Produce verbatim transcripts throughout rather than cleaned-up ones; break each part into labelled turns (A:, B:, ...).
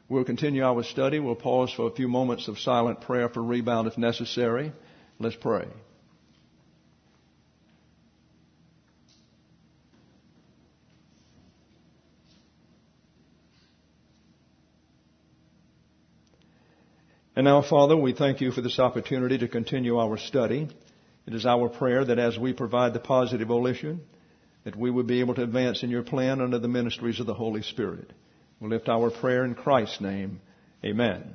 A: We'll continue our study. We'll pause for a few moments of silent prayer for rebound if necessary. Let's pray. And now, Father, we thank you for this opportunity to continue our study. It is our prayer that as we provide the positive volition, that we would be able to advance in your plan under the ministries of the Holy Spirit. We'll lift our prayer in Christ's name. Amen.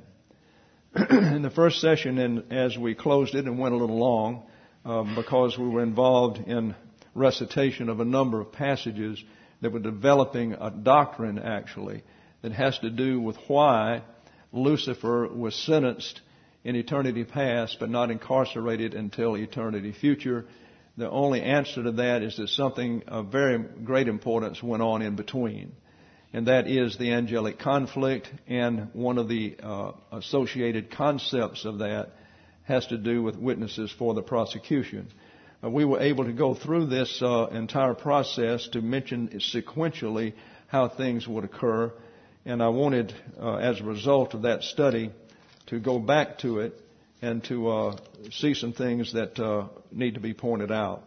A: In the first session, and as we closed it and went a little long, um, because we were involved in recitation of a number of passages that were developing a doctrine, actually, that has to do with why Lucifer was sentenced in eternity past, but not incarcerated until eternity future. The only answer to that is that something of very great importance went on in between, and that is the angelic conflict, and one of the uh, associated concepts of that has to do with witnesses for the prosecution. Uh, we were able to go through this uh, entire process to mention sequentially how things would occur. And I wanted, uh, as a result of that study, to go back to it and to uh, see some things that uh, need to be pointed out.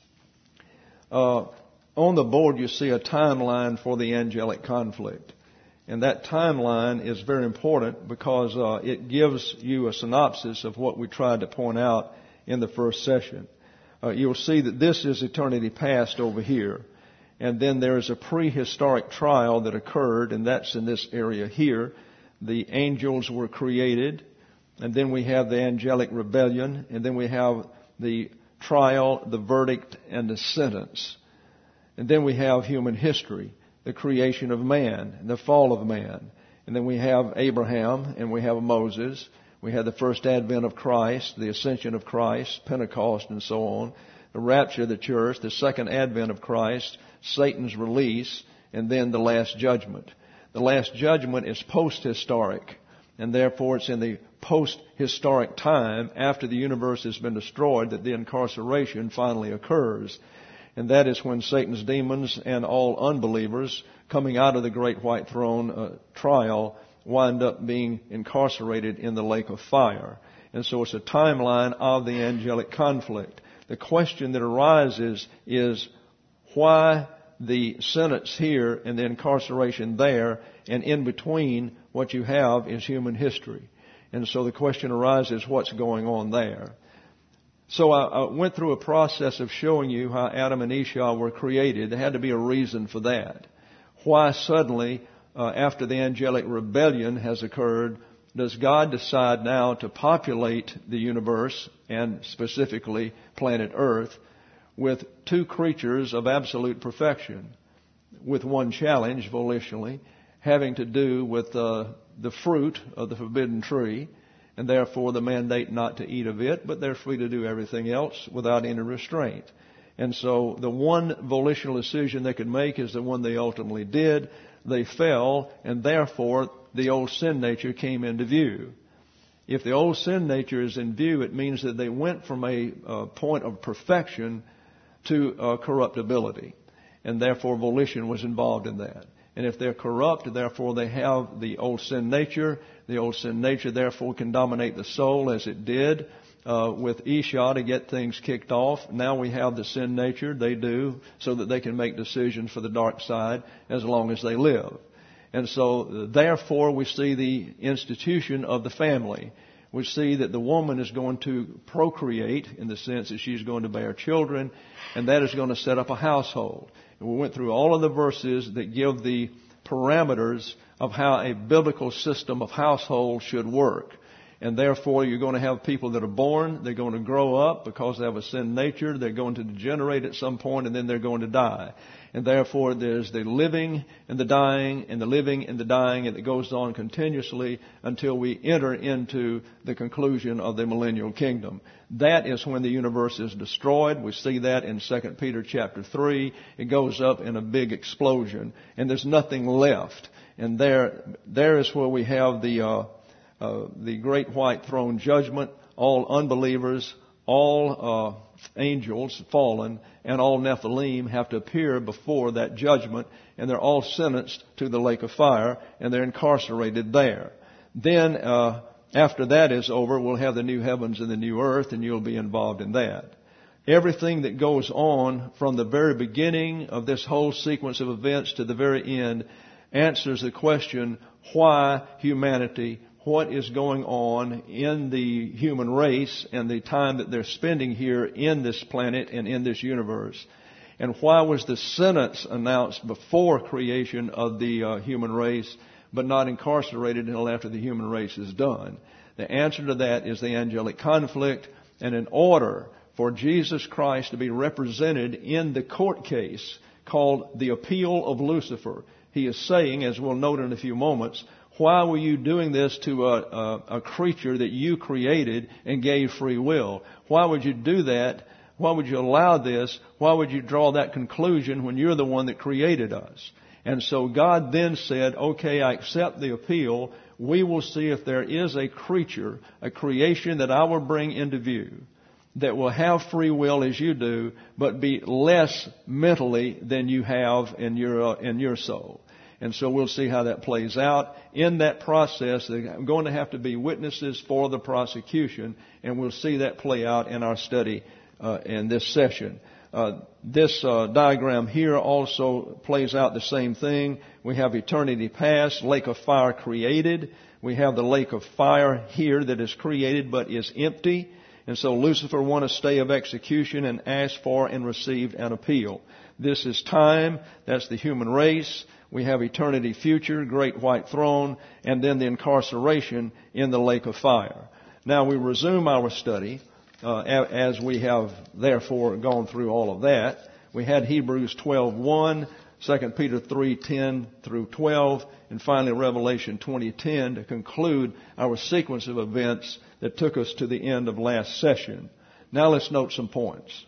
A: Uh, on the board, you see a timeline for the angelic conflict. And that timeline is very important because uh, it gives you a synopsis of what we tried to point out in the first session. Uh, you'll see that this is eternity past over here. And then there is a prehistoric trial that occurred, and that's in this area here. The angels were created, and then we have the angelic rebellion, and then we have the trial, the verdict, and the sentence. And then we have human history, the creation of man, and the fall of man. And then we have Abraham, and we have Moses. We have the first advent of Christ, the ascension of Christ, Pentecost, and so on. The rapture of the church, the second advent of Christ, Satan's release, and then the last judgment. The last judgment is post-historic, and therefore it's in the post-historic time after the universe has been destroyed that the incarceration finally occurs. And that is when Satan's demons and all unbelievers coming out of the great white throne uh, trial wind up being incarcerated in the lake of fire. And so it's a timeline of the angelic conflict. The question that arises is why the sentence here and the incarceration there, and in between what you have is human history. And so the question arises, what's going on there? So I, I went through a process of showing you how Adam and Esau were created. There had to be a reason for that. Why suddenly, uh, after the angelic rebellion has occurred, does God decide now to populate the universe, and specifically planet Earth, with two creatures of absolute perfection, with one challenge volitionally, having to do with uh, the fruit of the forbidden tree, and therefore the mandate not to eat of it, but they're free to do everything else without any restraint. And so the one volitional decision they could make is the one they ultimately did. They fell, and therefore the old sin nature came into view. If the old sin nature is in view, it means that they went from a uh, point of perfection to uh, corruptibility, and therefore volition was involved in that. And if they're corrupt, therefore they have the old sin nature. The old sin nature therefore can dominate the soul, as it did uh, with Esau to get things kicked off. Now we have the sin nature. They do, so that they can make decisions for the dark side as long as they live. And so therefore we see the institution of the family. We see that the woman is going to procreate in the sense that she's going to bear children, and that is going to set up a household. And we went through all of the verses that give the parameters of how a biblical system of household should work. And therefore you're going to have people that are born, they're going to grow up because they have a sin nature, they're going to degenerate at some point, and then they're going to die. And therefore there's the living and the dying and the living and the dying, and it goes on continuously until we enter into the conclusion of the millennial kingdom. That is when the universe is destroyed. We see that in Second Peter chapter three. It goes up in a big explosion, and there's nothing left. And there, there is where we have the uh, uh, the great white throne judgment. All unbelievers, all uh, angels, fallen, and all Nephilim have to appear before that judgment, and they're all sentenced to the lake of fire, and they're incarcerated there. Then, uh, after that is over, we'll have the new heavens and the new earth, and you'll be involved in that. Everything that goes on from the very beginning of this whole sequence of events to the very end answers the question, why humanity? What is going on in the human race and the time that they're spending here in this planet and in this universe? And why was the sentence announced before creation of the uh, human race, but not incarcerated until after the human race is done? The answer to that is the angelic conflict, and in order for Jesus Christ to be represented in the court case called the appeal of Lucifer, he is saying, as we'll note in a few moments, why were you doing this to a, a, a creature that you created and gave free will? Why would you do that? Why would you allow this? Why would you draw that conclusion when you're the one that created us? And so God then said, okay, I accept the appeal. We will see if there is a creature, a creation that I will bring into view that will have free will as you do, but be less mentally than you have in your, uh, in your soul. And so we'll see how that plays out. In that process, there are going to have to be witnesses for the prosecution, and we'll see that play out in our study uh, in this session. Uh, this uh, diagram here also plays out the same thing. We have eternity past, lake of fire created. We have the lake of fire here that is created but is empty. And so Lucifer won a stay of execution and asked for and received an appeal. This is time. That's the human race. We have eternity future, great white throne, and then the incarceration in the lake of fire. Now we resume our study uh, as we have therefore gone through all of that. We had Hebrews twelve one, Second Peter three ten through twelve, and finally Revelation twenty ten to conclude our sequence of events that took us to the end of last session. Now let's note some points.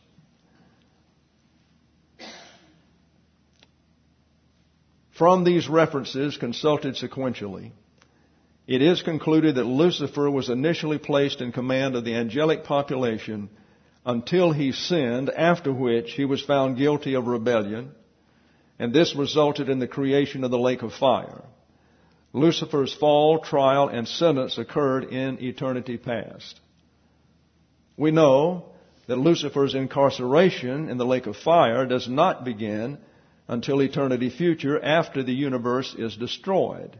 A: From these references consulted sequentially, it is concluded that Lucifer was initially placed in command of the angelic population until he sinned, after which he was found guilty of rebellion, and this resulted in the creation of the lake of fire. Lucifer's fall, trial, and sentence occurred in eternity past. We know that Lucifer's incarceration in the lake of fire does not begin until eternity future, after the universe is destroyed.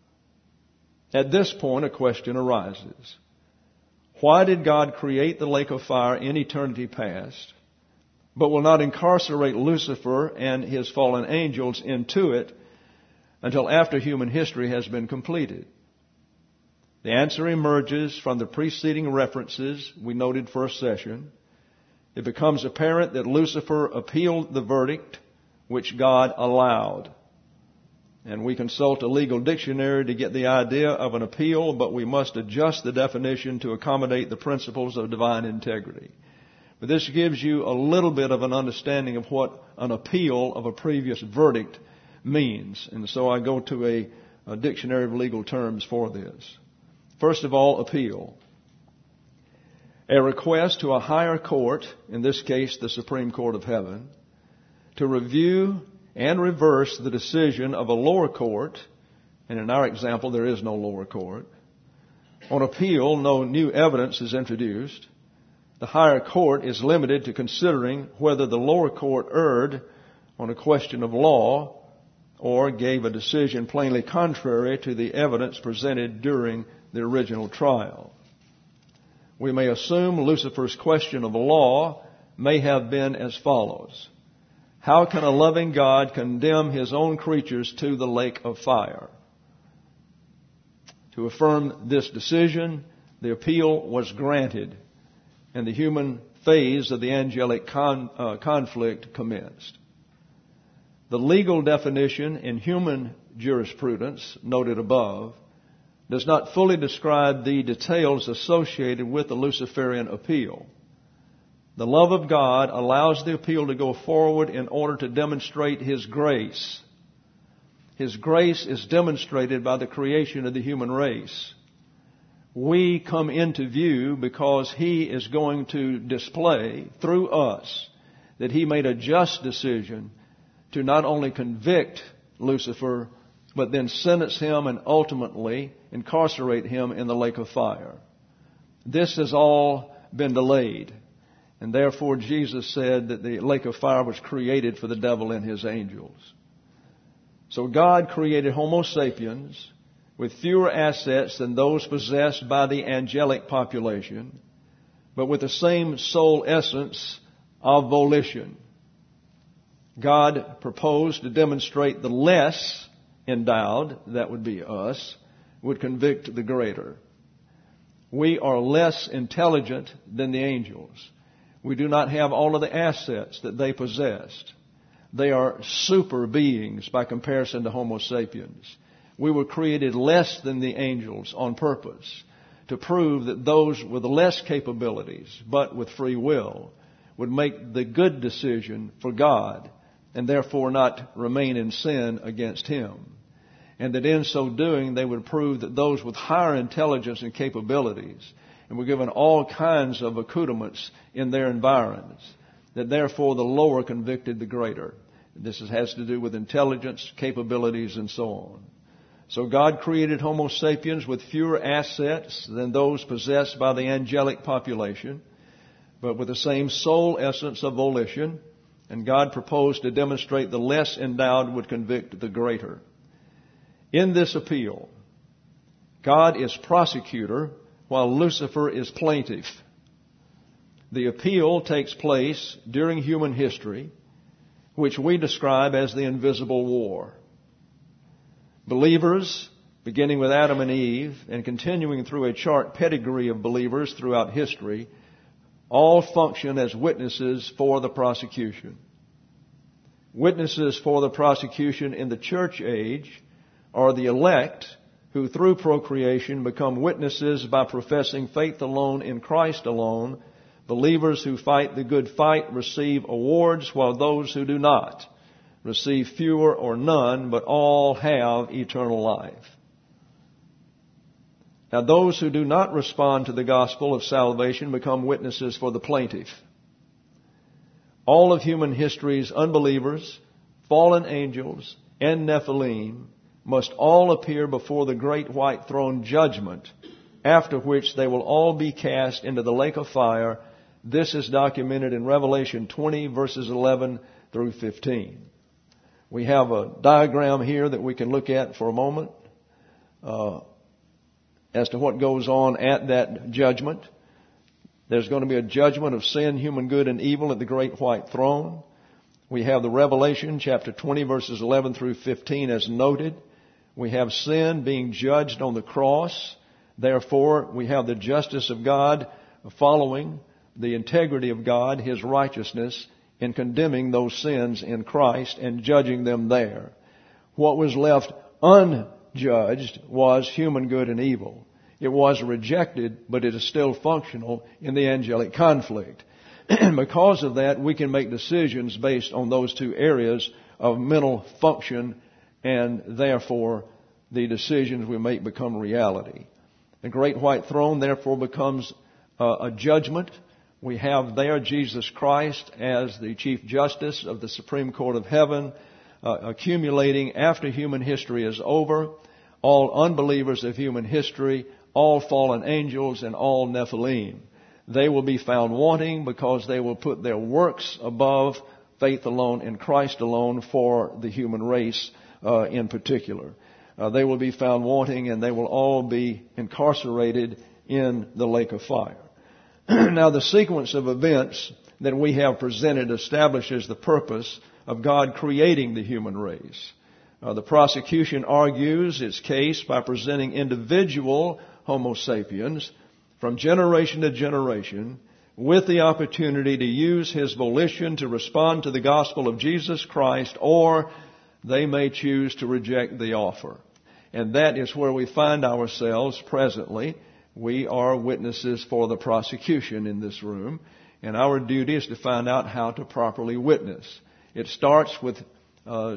A: At this point, a question arises. Why did God create the lake of fire in eternity past, but will not incarcerate Lucifer and his fallen angels into it until after human history has been completed? The answer emerges from the preceding references we noted first session. It becomes apparent that Lucifer appealed the verdict which God allowed. And we consult a legal dictionary to get the idea of an appeal, but we must adjust the definition to accommodate the principles of divine integrity. But this gives you a little bit of an understanding of what an appeal of a previous verdict means. And so I go to a, a dictionary of legal terms for this. First of all, appeal. A request to a higher court, in this case the Supreme Court of Heaven, to review and reverse the decision of a lower court, and in our example there is no lower court. On appeal, no new evidence is introduced. The higher court is limited to considering whether the lower court erred on a question of law or gave a decision plainly contrary to the evidence presented during the original trial. We may assume Lucifer's question of law may have been as follows. How can a loving God condemn his own creatures to the lake of fire? To affirm this decision, the appeal was granted, and the human phase of the angelic con, uh, conflict commenced. The legal definition in human jurisprudence, noted above, does not fully describe the details associated with the Luciferian appeal. The love of God allows the appeal to go forward in order to demonstrate His grace. His grace is demonstrated by the creation of the human race. we come into view because He is going to display through us that He made a just decision to not only convict Lucifer, but then sentence him and ultimately incarcerate him in the lake of fire. This has all been delayed. And therefore Jesus said that the lake of fire was created for the devil and his angels. So God created Homo sapiens with fewer assets than those possessed by the angelic population, but with the same soul essence of volition. God proposed to demonstrate the less endowed, that would be us, would convict the greater. We are less intelligent than the angels. We do not have all of the assets that they possessed. They are super beings by comparison to Homo sapiens. We were created less than the angels on purpose to prove that those with less capabilities, but with free will, would make the good decision for God and therefore not remain in sin against Him. And that in so doing, they would prove that those with higher intelligence and capabilities and were given all kinds of accoutrements in their environs, that therefore the lower convicted the greater. This has to do with intelligence, capabilities, and so on. So God created Homo sapiens with fewer assets than those possessed by the angelic population, but with the same soul essence of volition, and God proposed to demonstrate the less endowed would convict the greater. In this appeal, God is prosecutor while Lucifer is plaintiff. The appeal takes place during human history, which we describe as the invisible war. Believers, beginning with Adam and Eve and continuing through a chart pedigree of believers throughout history, all function as witnesses for the prosecution. Witnesses for the prosecution in the church age are the elect who through procreation become witnesses by professing faith alone in Christ alone. Believers who fight the good fight receive awards, while those who do not receive fewer or none, but all have eternal life. Now those who do not respond to the gospel of salvation become witnesses for the plaintiff. All of human history's unbelievers, fallen angels, and Nephilim must all appear before the great white throne judgment, after which they will all be cast into the lake of fire. This is documented in Revelation twenty, verses eleven through fifteen. We have a diagram here that we can look at for a moment uh, as to what goes on at that judgment. There's going to be a judgment of sin, human good, and evil at the great white throne. We have the Revelation chapter twenty, verses eleven through fifteen as noted. We have sin being judged on the cross. Therefore, we have the justice of God following the integrity of God, His righteousness, in condemning those sins in Christ and judging them there. What was left unjudged was human good and evil. It was rejected, but it is still functional in the angelic conflict. And because of that, we can make decisions based on those two areas of mental function, and therefore the decisions we make become reality. The great white throne therefore becomes uh, a judgment. We have there Jesus Christ as the Chief Justice of the Supreme Court of Heaven, uh, accumulating after human history is over, all unbelievers of human history, all fallen angels, and all Nephilim. They will be found wanting because they will put their works above faith alone in Christ alone for the human race uh, in particular. Uh, they will be found wanting, and they will all be incarcerated in the lake of fire. Now, the sequence of events that we have presented establishes the purpose of God creating the human race. Uh, the prosecution argues its case by presenting individual Homo sapiens from generation to generation with the opportunity to use his volition to respond to the gospel of Jesus Christ, or they may choose to reject the offer. And that is where we find ourselves presently. We are witnesses for the prosecution in this room, and our duty is to find out how to properly witness. It starts with uh,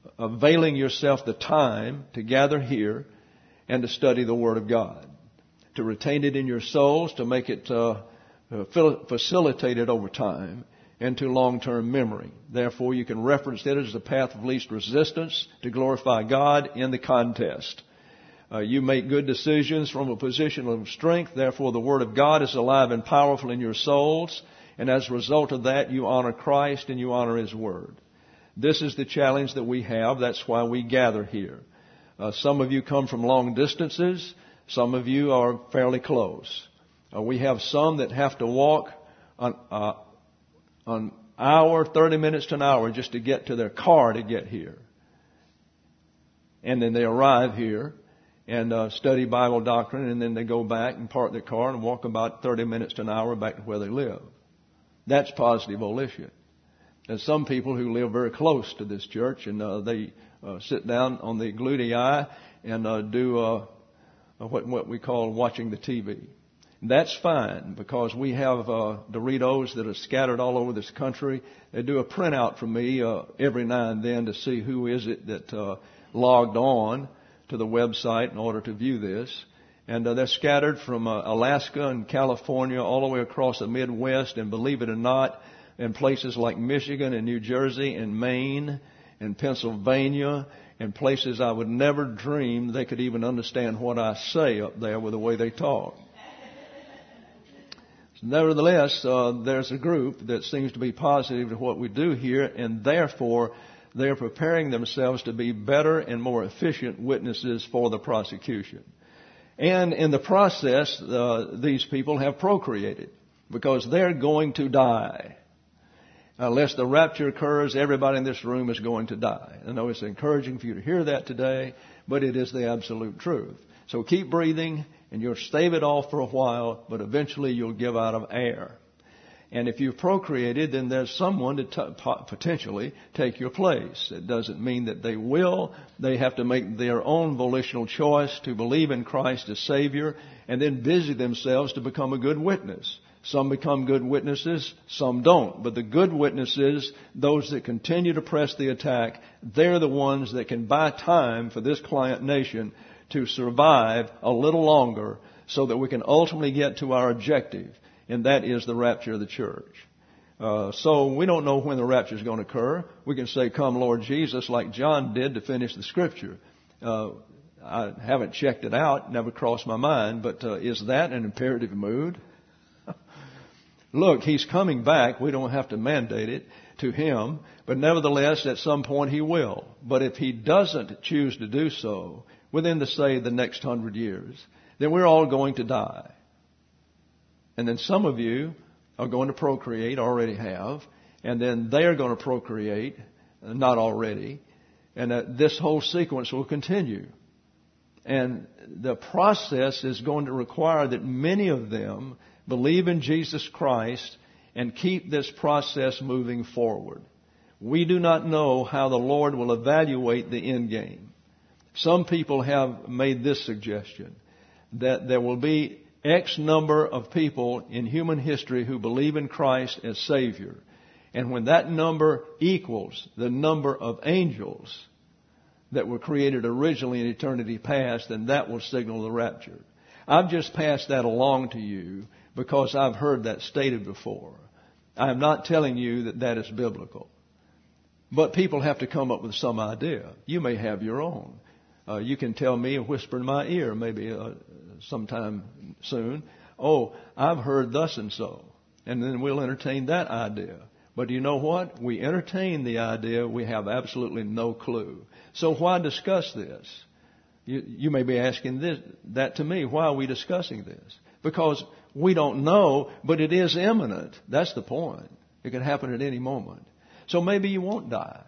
A: availing yourself the time to gather here and to study the Word of God. to retain it in your souls, to make it uh, facilitated over time into long-term memory. Therefore, you can reference it as the path of least resistance to glorify God in the contest. Uh, you make good decisions from a position of strength. Therefore, the Word of God is alive and powerful in your souls. And as a result of that, you honor Christ and you honor His Word. This is the challenge that we have. That's why we gather here. Uh, some of you come from long distances. Some of you are fairly close. Uh, we have some that have to walk an, uh, an hour, thirty minutes to an hour just to get to their car to get here. And then they arrive here and uh, study Bible doctrine, and then they go back and park their car and walk about thirty minutes to an hour back to where they live. That's positive volition. There's some people who live very close to this church, and uh, they uh, sit down on the gluteus and uh, do uh, what, what we call watching the T V. That's fine, because we have uh, Doritos that are scattered all over this country. They do a printout for me uh, every now and then to see who is it that uh, logged on to the website in order to view this. And uh, they're scattered from uh, Alaska and California all the way across the Midwest, and believe it or not, in places like Michigan and New Jersey and Maine and Pennsylvania, and places I would never dream they could even understand what I say up there with the way they talk. Nevertheless, uh, there's a group that seems to be positive to what we do here, and therefore they're preparing themselves to be better and more efficient witnesses for the prosecution. And in the process, uh, these people have procreated, because they're going to die. Unless the rapture occurs, everybody in this room is going to die. I know it's encouraging for you to hear that today, but it is the absolute truth. So keep breathing, and you'll stave it off for a while, but eventually you'll give out of air. And if you've procreated, then there's someone to t- potentially take your place. It doesn't mean that they will. They have to make their own volitional choice to believe in Christ as Savior, and then busy themselves to become a good witness. Some become good witnesses, some don't. But the good witnesses, those that continue to press the attack, they're the ones that can buy time for this client nation to survive a little longer, so that we can ultimately get to our objective, and that is the rapture of the church. Uh, so we don't know when the rapture is going to occur. We can say, "Come, Lord Jesus," like John did to finish the Scripture. Uh, I haven't checked it out, never crossed my mind, but uh, is that an imperative mood? Look, He's coming back. We don't have to mandate it to Him, but nevertheless, at some point He will. But if He doesn't choose to do so within, the say, the next hundred years, then we're all going to die. And then some of you are going to procreate, already have, and then they are going to procreate, not already, and uh, this whole sequence will continue. And the process is going to require that many of them believe in Jesus Christ and keep this process moving forward. We do not know how the Lord will evaluate the end game. Some people have made this suggestion, that there will be X number of people in human history who believe in Christ as Savior. And when that number equals the number of angels that were created originally in eternity past, then that will signal the rapture. I've just passed that along to you because I've heard that stated before. I am not telling you that that is biblical. But people have to come up with some idea. You may have your own. Uh, you can tell me and whisper in my ear maybe uh, sometime soon, "Oh, I've heard thus and so." And then we'll entertain that idea. But you know what? We entertain the idea. We have absolutely no clue. So why discuss this? You, you may be asking this, that to me. Why are we discussing this? Because we don't know, but it is imminent. That's the point. It can happen at any moment. So maybe you won't die.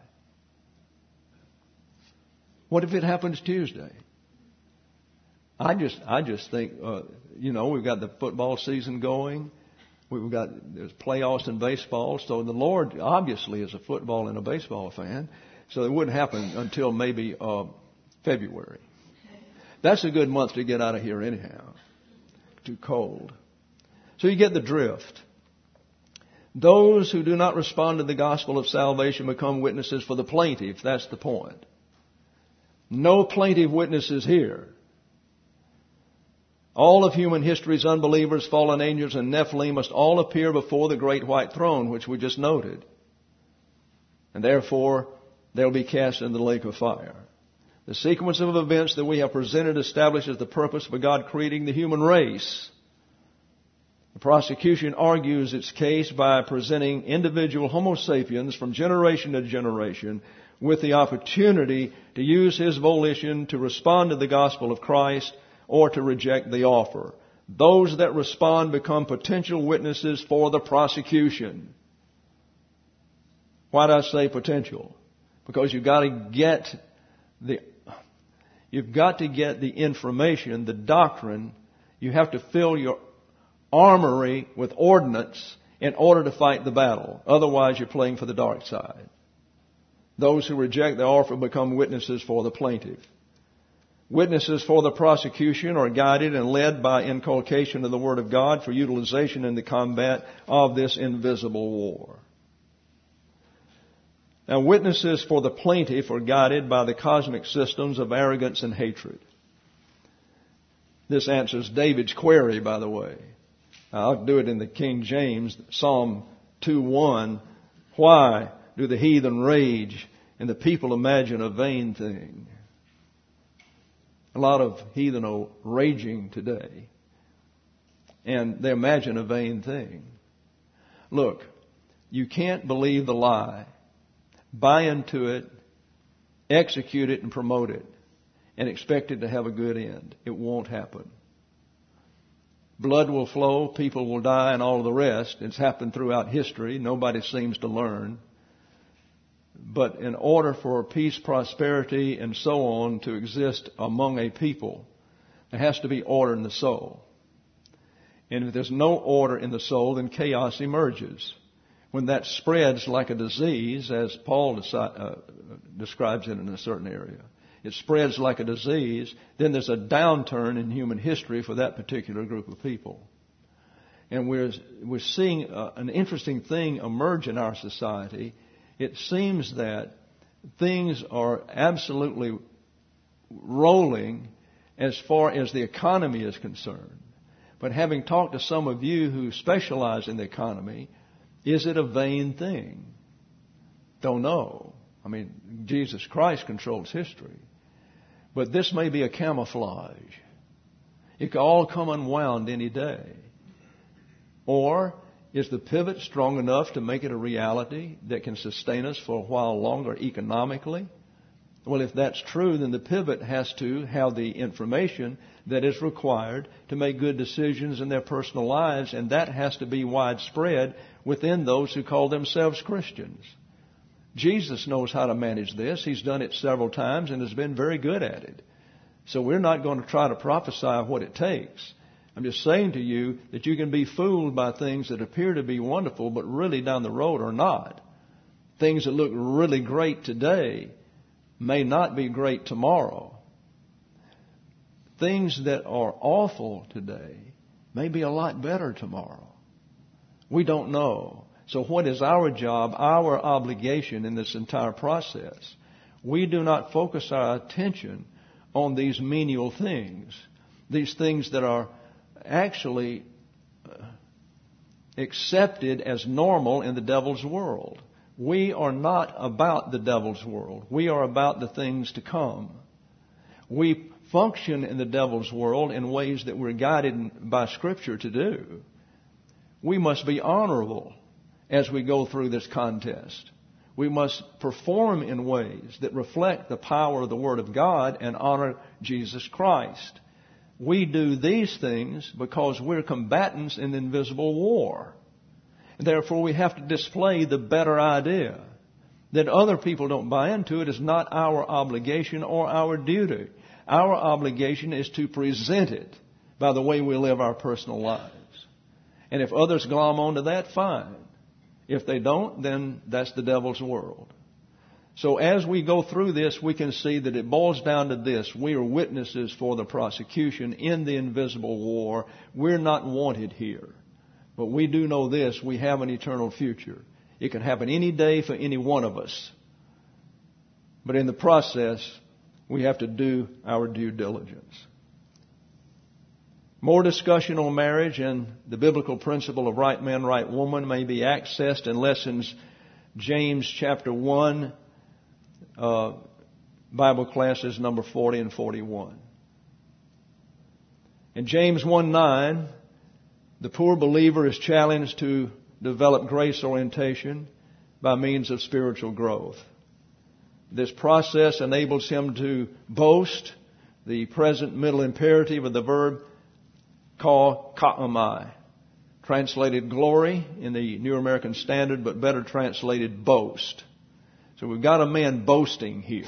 A: What if it happens Tuesday? I just, I just think, uh, you know, we've got the football season going. We've got, there's playoffs in baseball. So the Lord obviously is a football and a baseball fan. So it wouldn't happen until maybe uh, February. That's a good month to get out of here anyhow. Too cold. So you get the drift. Those who do not respond to the gospel of salvation become witnesses for the plaintiff. That's the point. No plaintiff witnesses here. All of human history's unbelievers, fallen angels, and Nephilim must all appear before the great white throne, which we just noted. And therefore, they'll be cast into the lake of fire. The sequence of events that we have presented establishes the purpose for God creating the human race. The prosecution argues its case by presenting individual Homo sapiens from generation to generation with the opportunity to use his volition to respond to the gospel of Christ or to reject the offer. Those that respond become potential witnesses for the prosecution. Why do I say potential? Because you've got to get the, you've got to get the information, the doctrine. You have to fill your armory with ordnance in order to fight the battle. Otherwise, you're playing for the dark side. Those who reject the offer become witnesses for the plaintiff. Witnesses for the prosecution are guided and led by inculcation of the Word of God for utilization in the combat of this invisible war. Now, witnesses for the plaintiff are guided by the cosmic systems of arrogance and hatred. This answers David's query, by the way. I'll do it in the King James, Psalm two one. Why do the heathen rage and the people imagine a vain thing? A lot of heathen are raging today, and they imagine a vain thing. Look, you can't believe the lie, buy into it, execute it, and promote it, and expect it to have a good end. It won't happen. Blood will flow, people will die, and all of the rest. It's happened throughout history. Nobody seems to learn. But in order for peace, prosperity, and so on to exist among a people, there has to be order in the soul. And if there's no order in the soul, then chaos emerges. When that spreads like a disease, as Paul deci- uh, describes it in a certain area, it spreads like a disease, then there's a downturn in human history for that particular group of people. And we're, we're seeing uh, an interesting thing emerge in our society. It seems that things are absolutely rolling as far as the economy is concerned. But having talked to some of you who specialize in the economy, is it a vain thing? Don't know. I mean, Jesus Christ controls history. But this may be a camouflage. It could all come unwound any day. Or is the pivot strong enough to make it a reality that can sustain us for a while longer economically? Well, if that's true, then the pivot has to have the information that is required to make good decisions in their personal lives, and that has to be widespread within those who call themselves Christians. Jesus knows how to manage this. He's done it several times and has been very good at it. So we're not going to try to prophesy what it takes. I'm just saying to you that you can be fooled by things that appear to be wonderful, but really down the road are not. Things that look really great today may not be great tomorrow. Things that are awful today may be a lot better tomorrow. We don't know. So what is our job, our obligation in this entire process? We do not focus our attention on these menial things, these things that are actually accepted as normal in the devil's world. We are not about the devil's world. We are about the things to come. We function in the devil's world in ways that we're guided by Scripture to do. We must be honorable as we go through this contest. We must perform in ways that reflect the power of the Word of God and honor Jesus Christ. We do these things because we're combatants in the invisible war. Therefore, we have to display the better idea. That other people don't buy into it is not our obligation or our duty. Our obligation is to present it by the way we live our personal lives. And if others glom onto that, fine. If they don't, then that's the devil's world. So as we go through this, we can see that it boils down to this. We are witnesses for the prosecution in the invisible war. We're not wanted here. But we do know this. We have an eternal future. It can happen any day for any one of us. But in the process, we have to do our due diligence. More discussion on marriage and the biblical principle of right man, right woman may be accessed in lessons James chapter one, uh, Bible classes number forty and forty-one. In James one nine, the poor believer is challenged to develop grace orientation by means of spiritual growth. This process enables him to boast, the present middle imperative of the verb call ka'amai, translated glory in the New American Standard, but better translated boast. So we've got a man boasting here.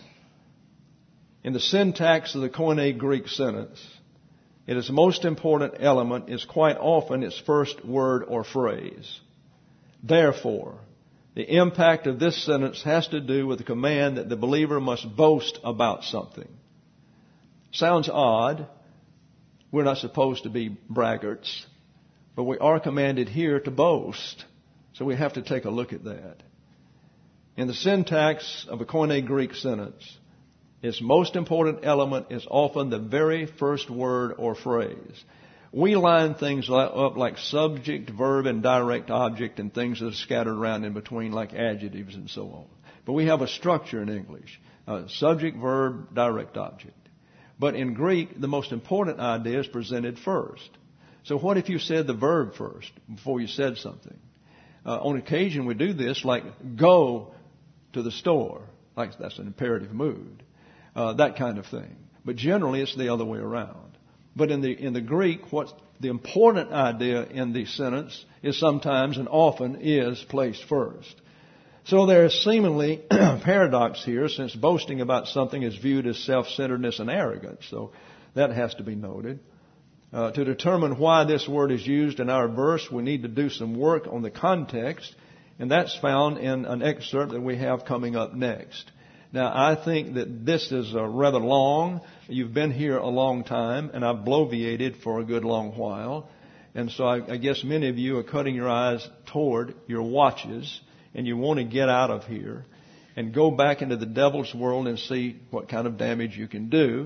A: In the syntax of the Koine Greek sentence, it is the most important element is quite often its first word or phrase. Therefore, the impact of this sentence has to do with the command that the believer must boast about something. Sounds odd. We're not supposed to be braggarts, but we are commanded here to boast. So we have to take a look at that. In the syntax of a Koine Greek sentence, its most important element is often the very first word or phrase. We line things up like subject, verb, and direct object and things that are scattered around in between like adjectives and so on. But we have a structure in English. Uh, subject, verb, direct object. But in Greek, the most important idea is presented first. So what if you said the verb first before you said something? Uh, on occasion we do this, like go to the store. Like that's an imperative mood. Uh, that kind of thing. But generally it's the other way around. But in the in the Greek, what's the important idea in the sentence is sometimes and often is placed first. So there is seemingly paradox here, since boasting about something is viewed as self-centeredness and arrogance. So that has to be noted. Uh, to determine why this word is used in our verse, we need to do some work on the context, and that's found in an excerpt that we have coming up next. Now, I think that this is uh, rather long. You've been here a long time, and I've bloviated for a good long while. And so I, I guess many of you are cutting your eyes toward your watches, and you want to get out of here and go back into the devil's world and see what kind of damage you can do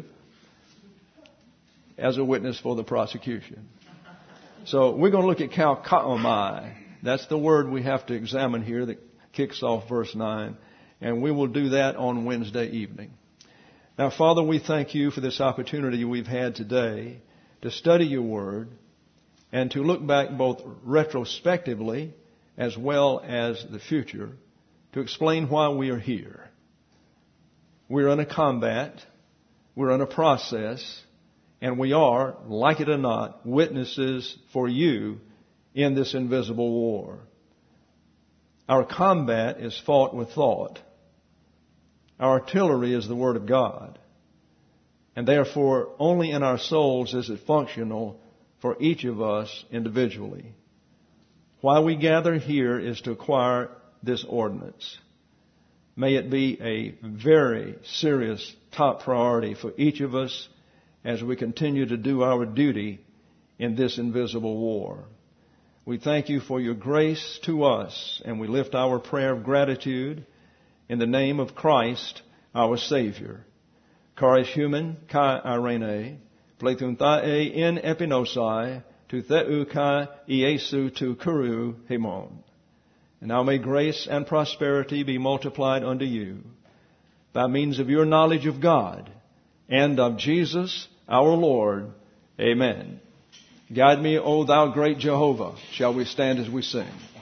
A: as a witness for the prosecution. So we're going to look at kalkaomai. That's the word we have to examine here that kicks off verse nine. And we will do that on Wednesday evening. Now, Father, we thank you for this opportunity we've had today to study your word and to look back both retrospectively as well as the future to explain why we are here. We're in a combat. We're in a process. And we are, like it or not, witnesses for you in this invisible war. Our combat is fought with thought. Our artillery is the Word of God. And therefore, only in our souls is it functional for each of us individually. Why we gather here is to acquire this ordinance. May it be a very serious top priority for each of us as we continue to do our duty in this invisible war. We thank you for your grace to us, and we lift our prayer of gratitude in the name of Christ, our Savior. Charis human kai irene, plethun thae in epinosai, tu theu kai iesu tu kuru himon. And now may grace and prosperity be multiplied unto you by means of your knowledge of God and of Jesus our Lord. Amen. Guide me, O thou great Jehovah. Shall we stand as we sing?